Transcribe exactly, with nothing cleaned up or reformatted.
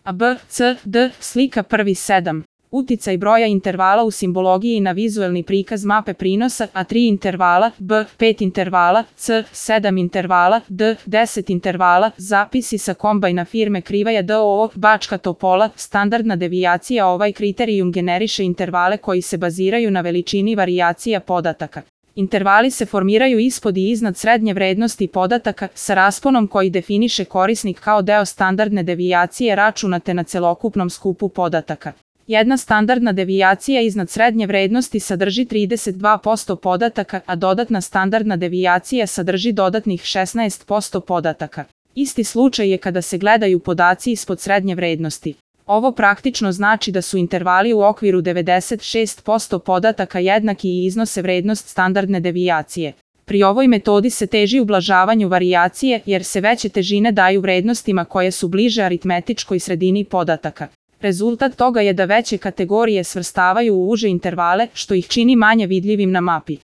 A, B, C, D, slika prvi sedam. Uticaj broja intervala u simbologiji na vizuelni prikaz mape prinosa, A tri intervala, B pet intervala, C sedam intervala, D deset intervala, zapisi sa kombajna firme Krivaja d o o, Bačka Topola, standardna devijacija. Ovaj kriterijum generiše intervale koji se baziraju na veličini varijacija podataka. Intervali se formiraju ispod i iznad srednje vrednosti podataka, sa rasponom koji definiše korisnik kao deo standardne devijacije računate na celokupnom skupu podataka. Jedna standardna devijacija iznad srednje vrednosti sadrži trideset dva posto podataka, a dodatna standardna devijacija sadrži dodatnih šesnaest posto podataka. Isti slučaj je kada se gledaju podaci ispod srednje vrednosti. Ovo praktično znači da su intervali u okviru devedeset šest posto podataka jednaki i iznose vrednost standardne devijacije. Pri ovoj metodi se teži ublažavanju varijacije jer se veće težine daju vrednostima koje su bliže aritmetičkoj sredini podataka. Rezultat toga je da veće kategorije svrstavaju u uže intervale, što ih čini manje vidljivim na mapi.